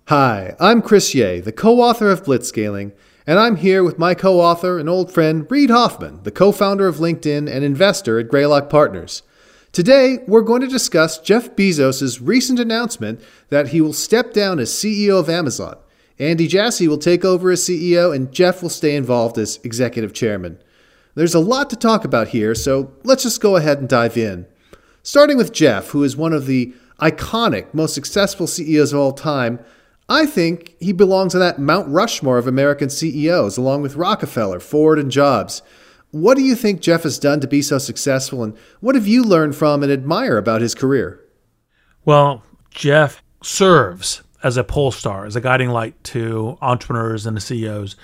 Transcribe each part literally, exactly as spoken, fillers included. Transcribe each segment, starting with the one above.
Hi, I'm Chris Ye, the co-author of Blitzscaling, and I'm here with my co-author and old friend Reid Hoffman, the co-founder of LinkedIn and investor at Greylock Partners. Today, we're going to discuss Jeff Bezos' recent announcement that he will step down as C E O of Amazon. Andy Jassy will take over as C E O, and Jeff will stay involved as executive chairman. There's a lot to talk about here, so let's just go ahead and dive in. Starting with Jeff, who is one of the iconic, most successful C E Os of all time, I think he belongs on that Mount Rushmore of American C E Os, along with Rockefeller, Ford, and Jobs. What do you think Jeff has done to be so successful, and what have you learned from and admire about his career? Well, Jeff serves as a pole star, as a guiding light to entrepreneurs and the C E Os,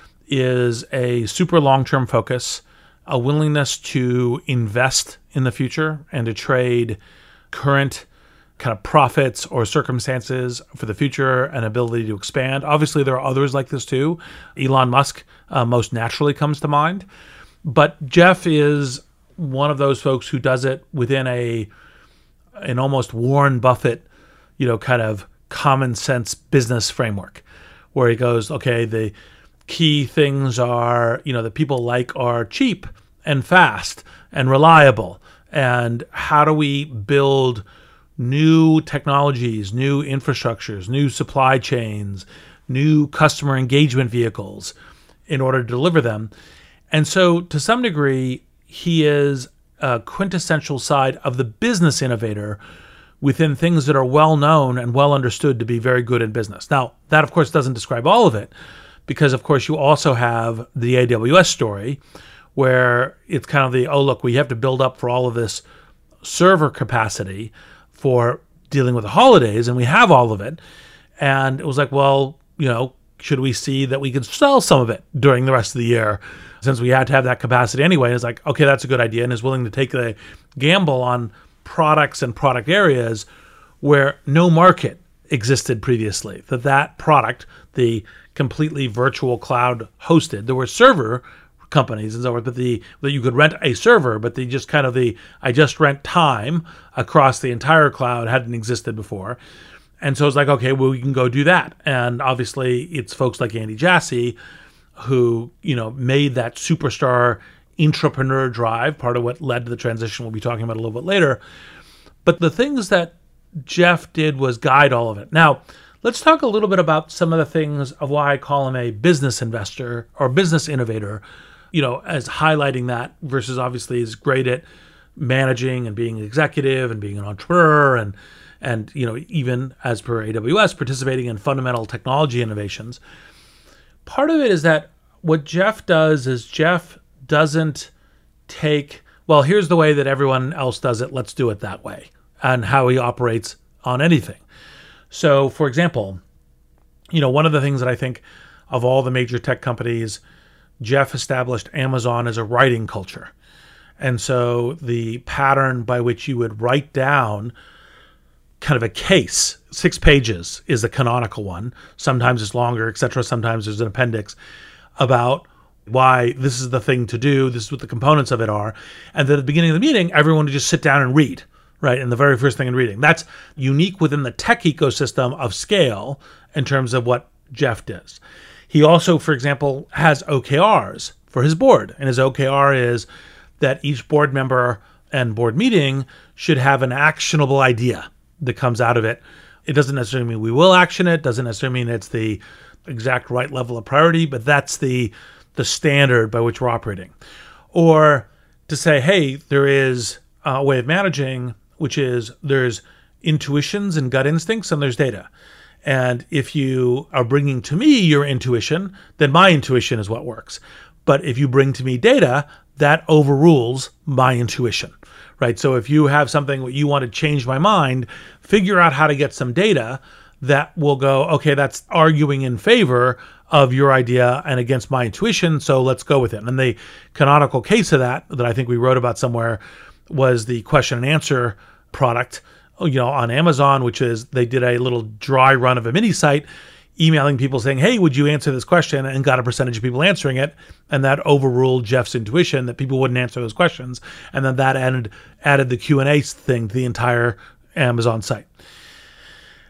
is a super long-term focus, a willingness to invest in the future and to trade current kind of profits or circumstances for the future and ability to expand. Obviously, there are others like this too. Elon Musk uh, most naturally comes to mind. But Jeff is one of those folks who does it within a an almost Warren Buffett, you know, kind of common sense business framework, where he goes, okay, the key things are, you know, that people like are cheap and fast and reliable. And how do we build new technologies, new infrastructures, new supply chains, new customer engagement vehicles in order to deliver them? And so to some degree, he is a quintessential side of the business innovator within things that are well known and well understood to be very good in business. Now, that of course doesn't describe all of it, because of course you also have the A W S story, where it's kind of the, oh, look, we have to build up for all of this server capacity for dealing with the holidays, and we have all of it. And it was like, well, you know, should we see that we could sell some of it during the rest of the year, since we had to have that capacity anyway? It's like, okay, that's a good idea, and is willing to take the gamble on products and product areas where no market existed previously. That that product, the completely virtual cloud hosted, there were server companies and so forth, but the that you could rent a server, but the just kind of the I just rent time across the entire cloud hadn't existed before. And so it's like, okay, well, we can go do that. And obviously it's folks like Andy Jassy who, you know, made that superstar entrepreneur drive, part of what led to the transition we'll be talking about a little bit later. But the things that Jeff did was guide all of it. Now, let's talk a little bit about some of the things of why I call him a business investor or business innovator, you know, as highlighting that versus obviously he's great at managing and being an executive and being an entrepreneur and, and you know, even as per A W S, participating in fundamental technology innovations. Part of it is that what Jeff does is Jeff doesn't take, well, here's the way that everyone else does it, let's do it that way, and how he operates on anything. So, for example, you know, one of the things that I think of all the major tech companies, Jeff established Amazon as a writing culture. And so the pattern by which you would write down kind of a case, six pages is the canonical one. Sometimes it's longer, et cetera. Sometimes there's an appendix about why this is the thing to do. This is what the components of it are. And then at the beginning of the meeting, everyone would just sit down and read, right? And the very first thing in reading. That's unique within the tech ecosystem of scale in terms of what Jeff does. He also, for example, has O K Rs for his board. And his O K R is that each board member and board meeting should have an actionable idea that comes out of it. It doesn't necessarily mean we will action it. Doesn't necessarily mean it's the exact right level of priority, but that's the, the standard by which we're operating. Or to say, hey, there is a way of managing, which is there's intuitions and gut instincts and there's data. And if you are bringing to me your intuition, then my intuition is what works. But if you bring to me data, that overrules my intuition, right? So if you have something where you want to change my mind, figure out how to get some data that will go, okay, that's arguing in favor of your idea and against my intuition, so let's go with it. And the canonical case of that, that I think we wrote about somewhere, was the question and answer product, you know, on Amazon, which is they did a little dry run of a mini site, emailing people saying, hey, would you answer this question? And got a percentage of people answering it. And that overruled Jeff's intuition that people wouldn't answer those questions. And then that added, added the Q and A thing to the entire Amazon site.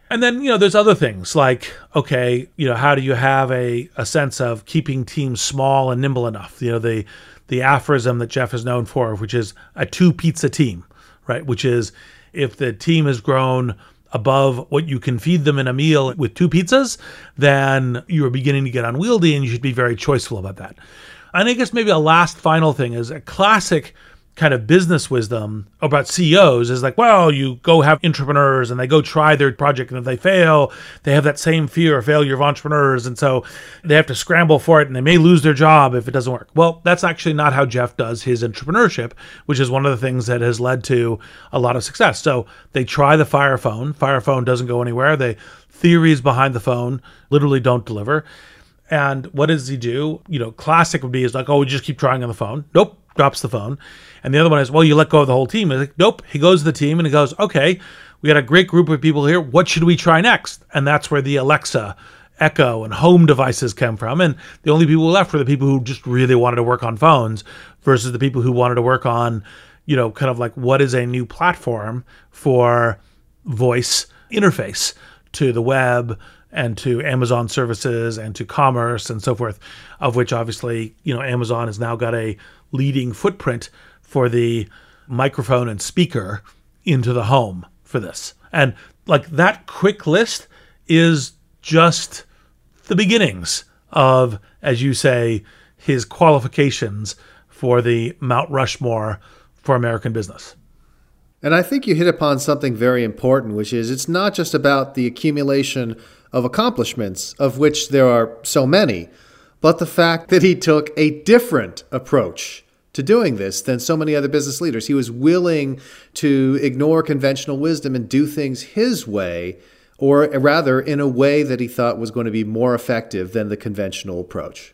And then, you know, there's other things like, okay, you know, how do you have a, a sense of keeping teams small and nimble enough? You know, the the aphorism that Jeff is known for, which is a two pizza team, right? Which is if the team has grown above what you can feed them in a meal with two pizzas, then you are beginning to get unwieldy and you should be very choiceful about that. And I guess maybe a last final thing is a classic kind of business wisdom about C E Os is like, well, you go have entrepreneurs and they go try their project, and if they fail, they have that same fear of failure of entrepreneurs, and so they have to scramble for it and they may lose their job if it doesn't work. Well, that's actually not how Jeff does his entrepreneurship, which is one of the things that has led to a lot of success. So they try the Fire Phone. Fire Phone doesn't go anywhere. The theories behind the phone literally don't deliver. And what does he do? You know, classic would be is like, oh, we just keep trying on the phone. Nope, drops the phone. And the other one is, well, you let go of the whole team. He's like, nope. He goes to the team and he goes, okay, we got a great group of people here. What should we try next? And that's where the Alexa, Echo, and home devices come from. And the only people left were the people who just really wanted to work on phones versus the people who wanted to work on, you know, kind of like what is a new platform for voice interface to the web and to Amazon services and to commerce and so forth, of which obviously, you know, Amazon has now got a leading footprint for the microphone and speaker into the home for this. And like that quick list is just the beginnings of, as you say, his qualifications for the Mount Rushmore for American business. And I think you hit upon something very important, which is it's not just about the accumulation of accomplishments, of which there are so many, but the fact that he took a different approach to doing this than so many other business leaders. He was willing to ignore conventional wisdom and do things his way, or rather in a way that he thought was going to be more effective than the conventional approach.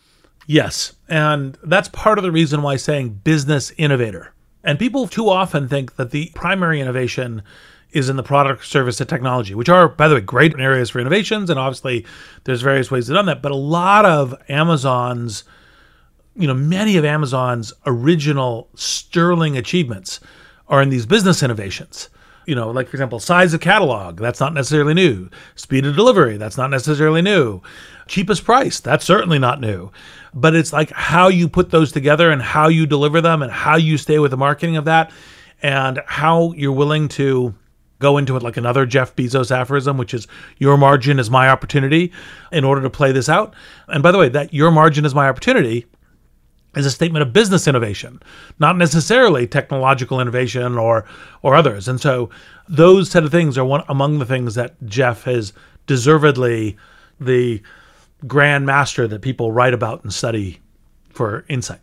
Yes, and that's part of the reason why saying business innovator. And people too often think that the primary innovation is in the product, service, and technology, which are, by the way, great areas for innovations. And obviously, there's various ways to do that. But a lot of Amazon's, you know, many of Amazon's original sterling achievements are in these business innovations. You know, like, for example, size of catalog, that's not necessarily new. Speed of delivery, that's not necessarily new. Cheapest price, that's certainly not new. But it's like how you put those together and how you deliver them and how you stay with the marketing of that and how you're willing to go into it like another Jeff Bezos aphorism, which is your margin is my opportunity in order to play this out. And by the way, that your margin is my opportunity is a statement of business innovation, not necessarily technological innovation or or others. And so those set of things are one among the things that Jeff is deservedly the grand master that people write about and study for insight.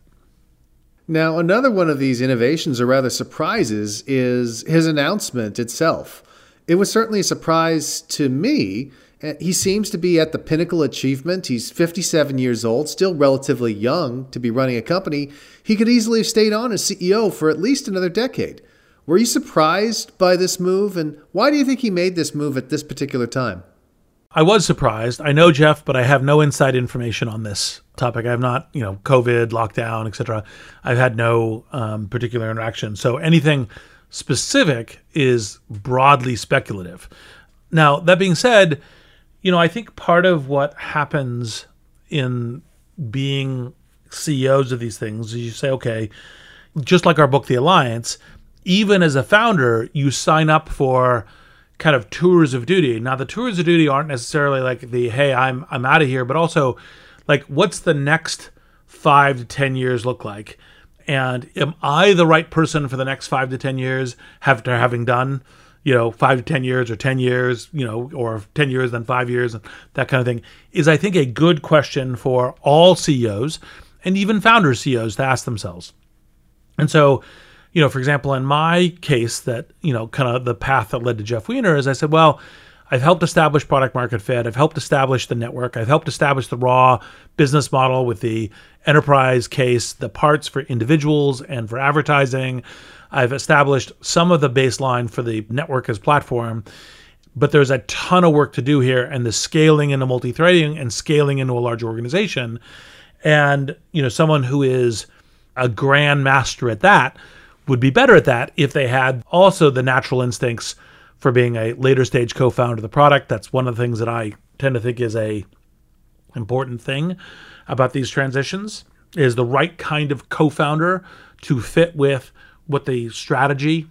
Now, another one of these innovations, or rather surprises, is his announcement itself. It was certainly a surprise to me. He seems to be at the pinnacle achievement. He's fifty-seven years old, still relatively young to be running a company. He could easily have stayed on as C E O for at least another decade. Were you surprised by this move? And why do you think he made this move at this particular time? I was surprised. I know Jeff, but I have no inside information on this topic. I have not, you know, COVID, lockdown, et cetera. I've had no um, particular interaction. So anything specific is broadly speculative. Now, that being said, you know, I think part of what happens in being C E Os of these things is you say, okay, just like our book, The Alliance, even as a founder, you sign up for kind of tours of duty. Now, the tours of duty aren't necessarily like the, hey, I'm I'm out of here, but also like, what's the next five to ten years look like? And am I the right person for the next five to ten years after having done, you know, five to ten years or ten years, you know, or ten years, then five years, and that kind of thing, is I think a good question for all C E Os and even founder C E Os to ask themselves. And so, you know, for example, in my case, that, you know, kind of the path that led to Jeff Weiner is I said, well, I've helped establish product market fit. I've helped establish the network. I've helped establish the raw business model with the enterprise case, the parts for individuals and for advertising. I've established some of the baseline for the network as platform, but there's a ton of work to do here, and the scaling into multi-threading and scaling into a large organization. And, you know, someone who is a grand master at that would be better at that if they had also the natural instincts for being a later stage co-founder of the product. That's one of the things that I tend to think is a important thing about these transitions, is the right kind of co-founder to fit with what the strategy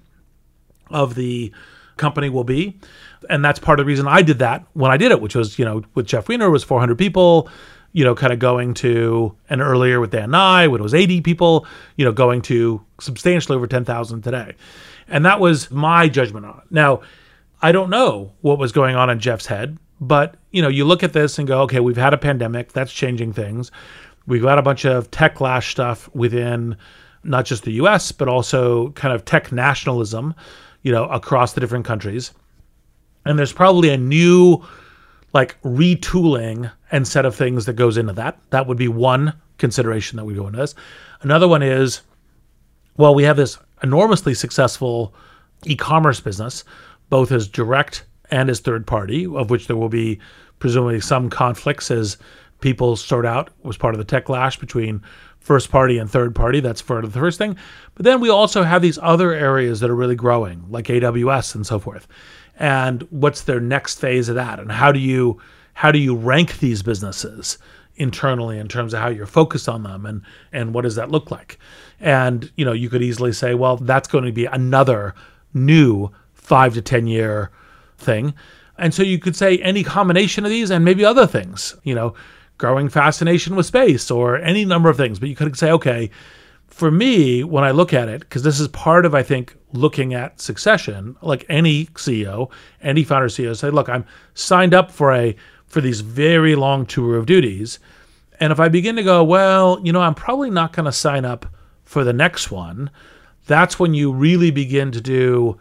of the company will be. And that's part of the reason I did that when I did it, which was, you know, with Jeff Weiner, it was four hundred people, you know, kind of going to, and earlier with Dan Nye, when it was eighty people, you know, going to substantially over ten thousand today. And that was my judgment on it. Now, I don't know what was going on in Jeff's head, but, you know, you look at this and go, okay, we've had a pandemic, that's changing things. We've got a bunch of techlash stuff within not just the U S, but also kind of tech nationalism, you know, across the different countries. And there's probably a new, like, retooling and set of things that goes into that. That would be one consideration that we go into this. Another one is, well, we have this enormously successful e-commerce business, both as direct and as third party, of which there will be presumably some conflicts as people sort out, was part of the techlash between first party and third party. That's part of the first thing. But then we also have these other areas that are really growing, like A W S and so forth. And what's their next phase of that? And how do you how do you rank these businesses internally in terms of how you're focused on them, and and what does that look like? And, you know, you could easily say, well, that's going to be another new five to ten year thing. And so you could say any combination of these and maybe other things, you know, growing fascination with space or any number of things. But you could say, okay, for me, when I look at it, because this is part of, I think, looking at succession, like any C E O, any founder C E O, say, look, I'm signed up for a for these very long tour of duties. And if I begin to go, well, you know, I'm probably not going to sign up for the next one, that's when you really begin to do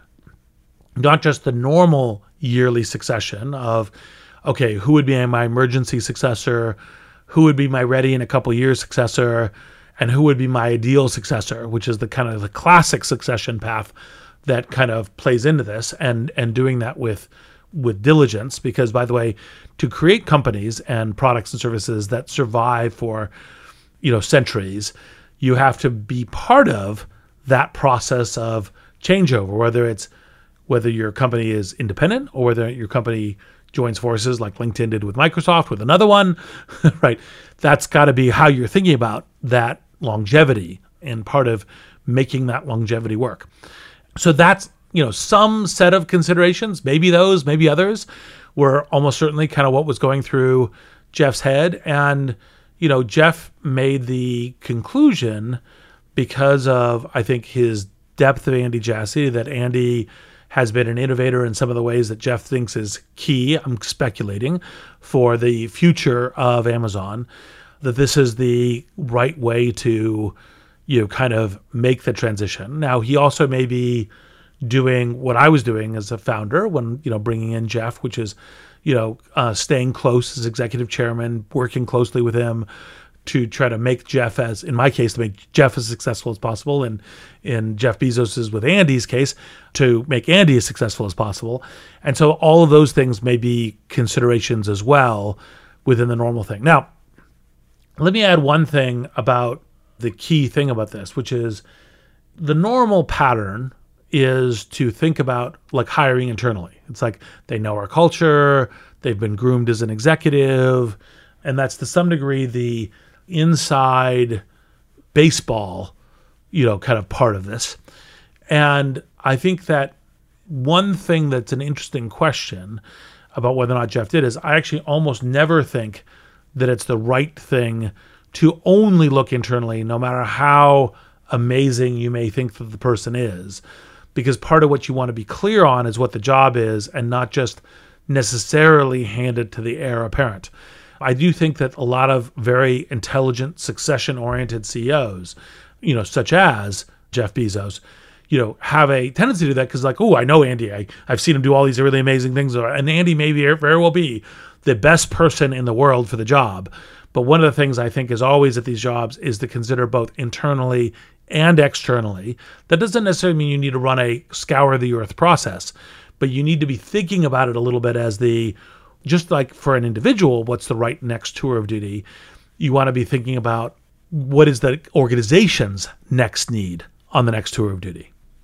not just the normal yearly succession of, okay, who would be my emergency successor, who would be my ready in a couple years successor, and who would be my ideal successor, which is the kind of the classic succession path that kind of plays into this, and and doing that with with diligence. Because, by the way, to create companies and products and services that survive for, you know, centuries, you have to be part of that process of changeover, whether it's whether your company is independent or whether your company joins forces like LinkedIn did with Microsoft with another one, right? That's got to be how you're thinking about that longevity and part of making that longevity work. So that's, you know, some set of considerations, maybe those, maybe others, were almost certainly kind of what was going through Jeff's head. And, you know, Jeff made the conclusion because of, I think, his depth of Andy Jassy, that Andy has been an innovator in some of the ways that Jeff thinks is key, I'm speculating, for the future of Amazon, that this is the right way to, you know, kind of make the transition. Now, he also may be doing what I was doing as a founder when, you know, bringing in Jeff, which is, you know, uh, staying close as executive chairman, working closely with him to try to make Jeff, as in my case, to make Jeff as successful as possible, and in Jeff Bezos's with Andy's case, to make Andy as successful as possible. And so all of those things may be considerations as well within the normal thing. Now, let me add one thing about the key thing about this, which is the normal pattern is to think about like hiring internally. It's like they know our culture, they've been groomed as an executive, and that's to some degree the inside baseball, you know, kind of part of this. And I think that one thing that's an interesting question about whether or not Jeff did is I actually almost never think that it's the right thing to only look internally, no matter how amazing you may think that the person is. Because part of what you want to be clear on is what the job is, and not just necessarily hand it to the heir apparent. I do think that a lot of very intelligent, succession-oriented C E Os, you know, such as Jeff Bezos, you know, have a tendency to do that because, like, oh, I know Andy. I, I've seen him do all these really amazing things. And Andy may be, very well be the best person in the world for the job. But one of the things I think is always at these jobs is to consider both internally and externally. That doesn't necessarily mean you need to run a scour the earth process, but you need to be thinking about it a little bit as the, just like for an individual, what's the right next tour of duty? You want to be thinking about what is the organization's next need on the next tour of duty.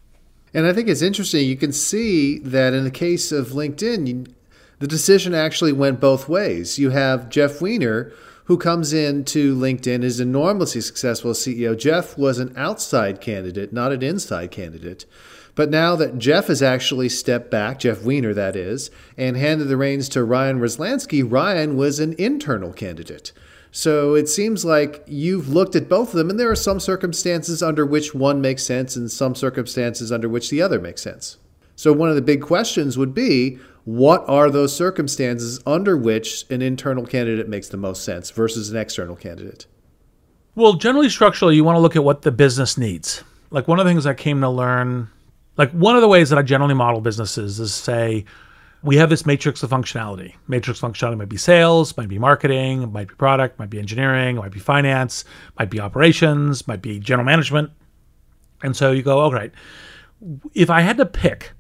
And I think it's interesting. You can see that in the case of LinkedIn, you, the decision actually went both ways. You have Jeff Weiner, who comes into LinkedIn, is enormously successful as C E O. Jeff was an outside candidate, not an inside candidate. But now that Jeff has actually stepped back, Jeff Weiner that is, and handed the reins to Ryan Roslansky, Ryan was an internal candidate. So it seems like you've looked at both of them, and there are some circumstances under which one makes sense and some circumstances under which the other makes sense. So one of the big questions would be, what are those circumstances under which an internal candidate makes the most sense versus an external candidate? Well, generally structurally, you want to look at what the business needs. Like one of the things I came to learn, like one of the ways that I generally model businesses is say, we have this matrix of functionality. Matrix functionality might be sales, might be marketing, might be product, might be engineering, might be finance, might be operations, might be general management. And so you go, all right, if I had to pick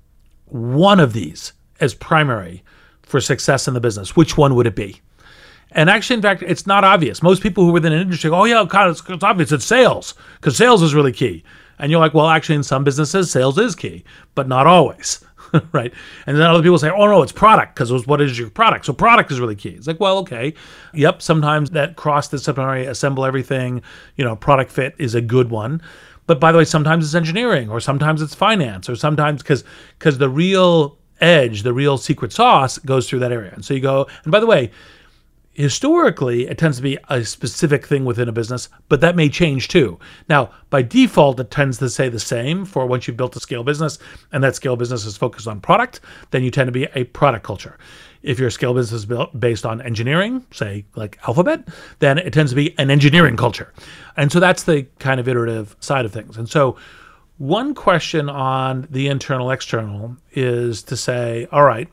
one of these as primary for success in the business, which one would it be? And actually, in fact, it's not obvious. Most people who are within an industry go, oh yeah, God, it's, it's obvious, it's sales, because sales is really key. And you're like, well, actually, in some businesses, sales is key, but not always, right? And then other people say, oh no, it's product, because what is your product? So product is really key. It's like, well, okay, yep, sometimes that cross-disciplinary, assemble everything, you know, product fit is a good one. But by the way, sometimes it's engineering, or sometimes it's finance, or sometimes, because because the real edge, the real secret sauce goes through that area. And so you go, and by the way, historically, it tends to be a specific thing within a business, but that may change too. Now, by default, it tends to say the same for once you've built a scale business and that scale business is focused on product, then you tend to be a product culture. If your scale business is built based on engineering, say like Alphabet, then it tends to be an engineering culture. And so that's the kind of iterative side of things. And so one question on the internal external is to say, all right,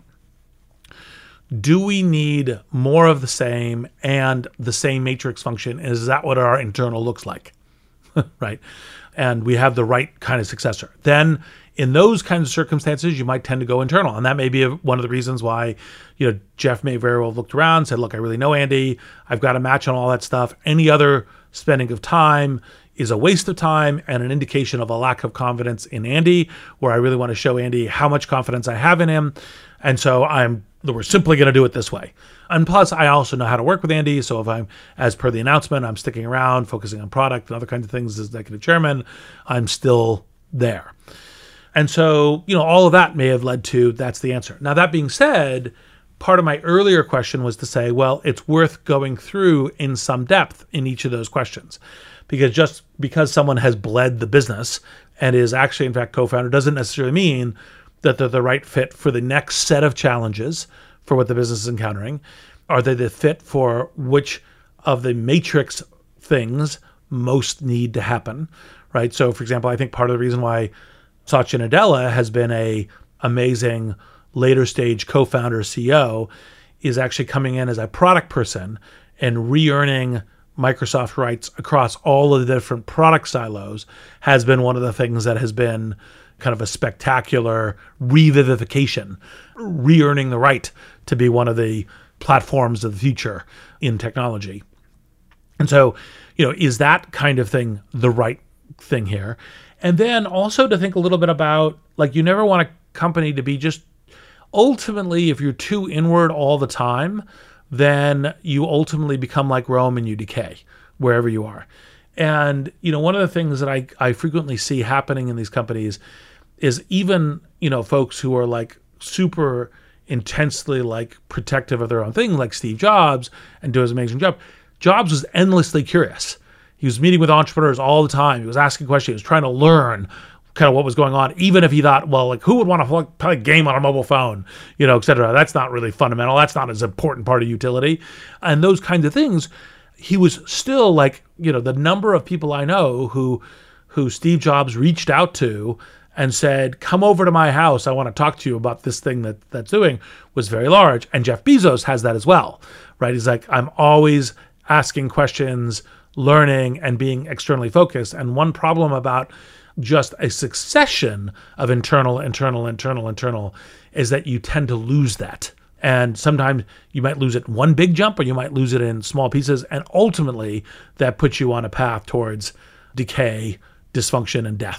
do we need more of the same and the same matrix function? Is that what our internal looks like? Right? And we have the right kind of successor. Then in those kinds of circumstances, you might tend to go internal. And that may be a, one of the reasons why, you know, Jeff may very well have looked around and said, look, I really know Andy. I've got a match on all that stuff. Any other spending of time is a waste of time and an indication of a lack of confidence in Andy, where I really want to show Andy how much confidence I have in him. And so I'm we're simply going to do it this way. And plus, I also know how to work with Andy. So if I'm, as per the announcement, I'm sticking around, focusing on product and other kinds of things as executive chairman, I'm still there. And so, you know, all of that may have led to that's the answer. Now, that being said, part of my earlier question was to say, well, it's worth going through in some depth in each of those questions. Because just because someone has bled the business and is actually, in fact, co-founder doesn't necessarily mean that they're the right fit for the next set of challenges for what the business is encountering. Are they the fit for which of the matrix things most need to happen, right? So, for example, I think part of the reason why Satya Nadella has been a amazing later stage co-founder C E O is actually coming in as a product person and re-earning Microsoft rights across all of the different product silos has been one of the things that has been kind of a spectacular revivification, re-earning the right to be one of the platforms of the future in technology. And so, you know, is that kind of thing the right thing here? And then also to think a little bit about, like, you never want a company to be just, ultimately, if you're too inward all the time, then you ultimately become like Rome and you decay wherever you are. And, you know, one of the things that I, I frequently see happening in these companies is even, you know, folks who are like super intensely like protective of their own thing, like Steve Jobs, and do his amazing job. Jobs was endlessly curious. He was meeting with entrepreneurs all the time. He was asking questions. He was trying to learn kind of what was going on, even if he thought, well, like, who would want to play a game on a mobile phone, you know, et cetera. That's not really fundamental. That's not as important part of utility. And those kinds of things, he was still like, you know, the number of people I know who, who Steve Jobs reached out to and said, come over to my house, I want to talk to you about this thing that that's doing, was very large. And Jeff Bezos has that as well, right? He's like, I'm always asking questions, learning, and being externally focused. And one problem about just a succession of internal, internal, internal, internal is that you tend to lose that. And sometimes you might lose it in one big jump, or you might lose it in small pieces. And ultimately, that puts you on a path towards decay, dysfunction, and death.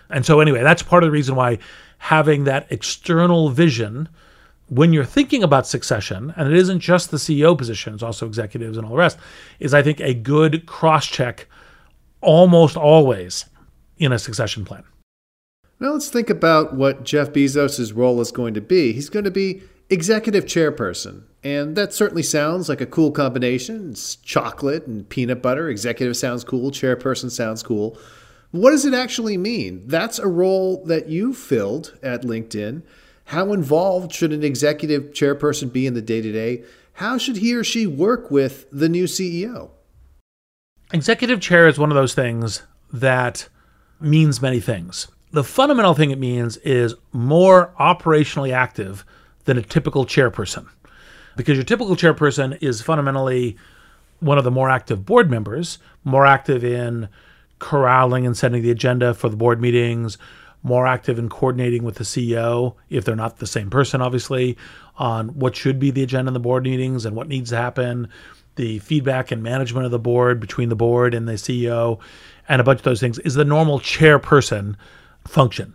And so anyway, that's part of the reason why having that external vision when you're thinking about succession, and it isn't just the C E O position, it's also executives and all the rest, is I think a good cross-check almost always in a succession plan. Now let's think about what Jeff Bezos' role is going to be. He's going to be executive chairperson, and that certainly sounds like a cool combination. It's chocolate and peanut butter. Executive sounds cool, chairperson sounds cool. What does it actually mean? That's a role that you filled at LinkedIn. How involved should an executive chairperson be in the day-to-day? How should he or she work with the new C E O? Executive chair is one of those things that means many things. The fundamental thing it means is more operationally active than a typical chairperson. Because your typical chairperson is fundamentally one of the more active board members, more active in corralling and setting the agenda for the board meetings, more active in coordinating with the C E O, if they're not the same person, obviously, on what should be the agenda in the board meetings and what needs to happen, the feedback and management of the board between the board and the C E O, and a bunch of those things is the normal chairperson function.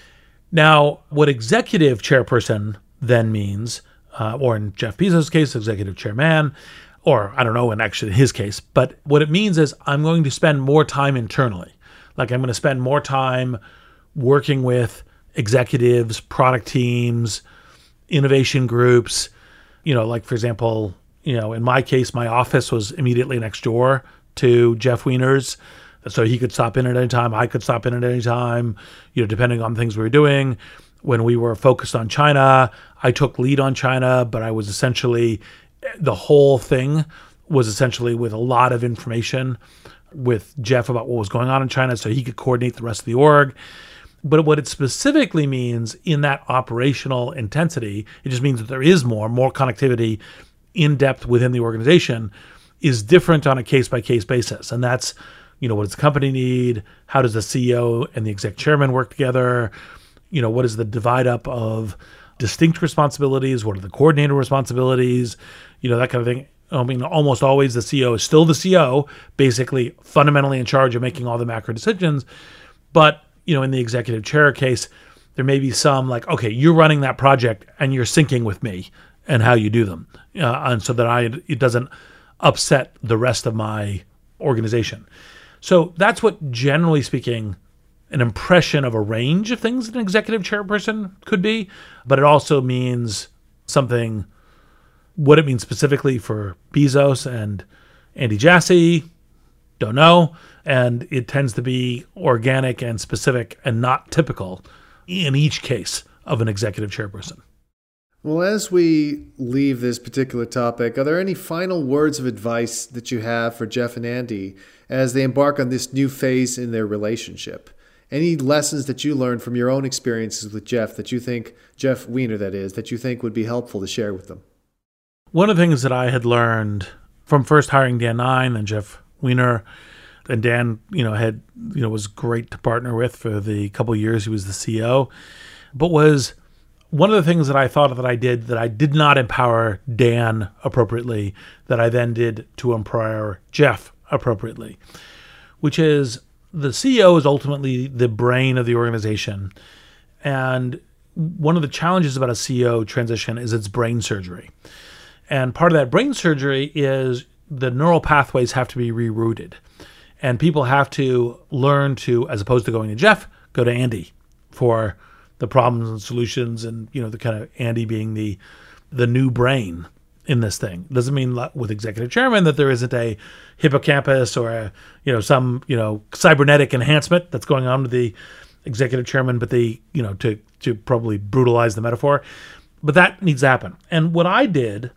Now, what executive chairperson then means, uh, or in Jeff Bezos' case, executive chairman, or I don't know, in actually his case, but what it means is I'm going to spend more time internally. Like I'm going to spend more time working with executives, product teams, innovation groups. You know, like for example, you know, in my case, my office was immediately next door to Jeff Weiner's. So he could stop in at any time. I could stop in at any time, you know, depending on things we were doing. When we were focused on China, I took lead on China, but I was essentially, the whole thing was essentially with a lot of information with Jeff about what was going on in China so he could coordinate the rest of the org. But what it specifically means in that operational intensity, it just means that there is more, more connectivity in depth within the organization is different on a case-by-case basis. And that's, you know, what does the company need? How does the C E O and the exec chairman work together? You know, what is the divide up of distinct responsibilities? What are the coordinator responsibilities? You know, that kind of thing. I mean, almost always the C E O is still the C E O, basically fundamentally in charge of making all the macro decisions. But, you know, in the executive chair case, there may be some like, okay, you're running that project and you're syncing with me and how you do them. Uh, and so that I, it doesn't upset the rest of my organization. So that's what, generally speaking, an impression of a range of things an executive chairperson could be, but it also means something, what it means specifically for Bezos and Andy Jassy, don't know. And it tends to be organic and specific and not typical in each case of an executive chairperson. Well, as we leave this particular topic, are there any final words of advice that you have for Jeff and Andy as they embark on this new phase in their relationship? Any lessons that you learned from your own experiences with Jeff that you think, Jeff Weiner that is, that you think would be helpful to share with them? One of the things that I had learned from first hiring Dan Nine and Jeff Weiner, and Dan, you know, had, you know, was great to partner with for the couple of years he was the C E O, but was one of the things that I thought that I did that I did not empower Dan appropriately, that I then did to empower Jeff appropriately, which is the C E O is ultimately the brain of the organization. And one of the challenges about a C E O transition is it's brain surgery. And part of that brain surgery is the neural pathways have to be rerouted. And people have to learn to, as opposed to going to Jeff, go to Andy for the problems and solutions, and, you know, the kind of Andy being the the new brain in this thing. Doesn't mean with executive chairman that there isn't a hippocampus or a, you know, some, you know, cybernetic enhancement that's going on with the executive chairman, but the, you know, to to probably brutalize the metaphor. But that needs to happen. And what I did,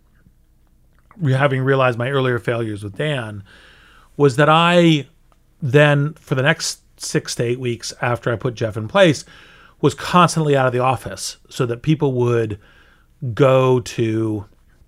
having realized my earlier failures with Dan, was that I then, for the next six to eight weeks after I put Jeff in place, was constantly out of the office so that people would go to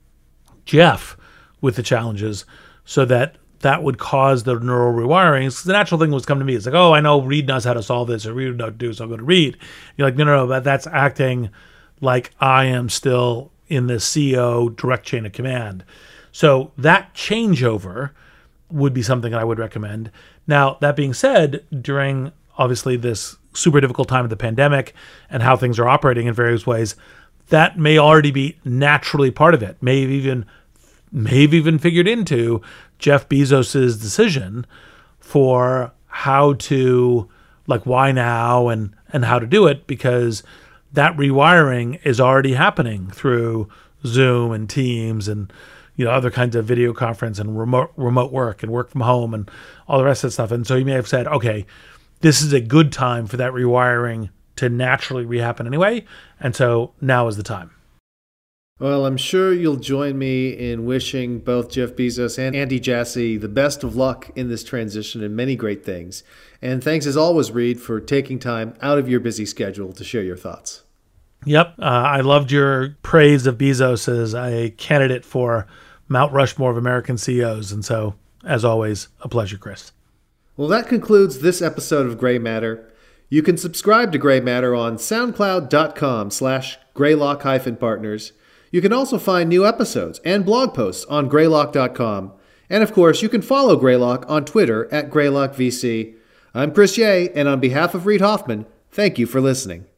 Jeff with the challenges, so that that would cause the neural rewirings. The natural thing was come to me. It's like, oh, I know Reed knows how to solve this, or Reed knows how to do, so I'll go to Reed. You're like, no, no, no, but that's acting like I am still in the C E O direct chain of command. So that changeover would be something I would recommend. Now, that being said, during obviously this super difficult time of the pandemic and how things are operating in various ways, that may already be naturally part of it. May have even, may have even figured into Jeff Bezos's decision for how to, like, why now and, and how to do it, because that rewiring is already happening through Zoom and Teams and, you know, other kinds of video conference and remote remote work and work from home and all the rest of that stuff. And so you may have said, okay, this is a good time for that rewiring to naturally rehappen anyway. And so now is the time. Well, I'm sure you'll join me in wishing both Jeff Bezos and Andy Jassy the best of luck in this transition and many great things. And thanks as always, Reed, for taking time out of your busy schedule to share your thoughts. Yep. Uh, I loved your praise of Bezos as a candidate for Mount Rushmore of American C E Os. And so, as always, a pleasure, Chris. Well, that concludes this episode of Gray Matter. You can subscribe to Gray Matter on soundcloud.com slash greylock hyphen partners. You can also find new episodes and blog posts on greylock dot com. And of course, you can follow Greylock on Twitter at greylock V C. I'm Chris Ye, and on behalf of Reed Hoffman, thank you for listening.